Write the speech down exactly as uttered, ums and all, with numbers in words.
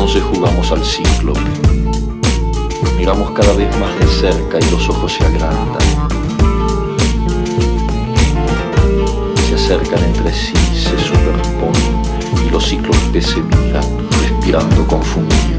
Entonces jugamos al cíclope. Miramos cada vez más de cerca y los ojos se agrandan. Se acercan entre sí, se superponen y los cíclopes se miran, respirando confundidos.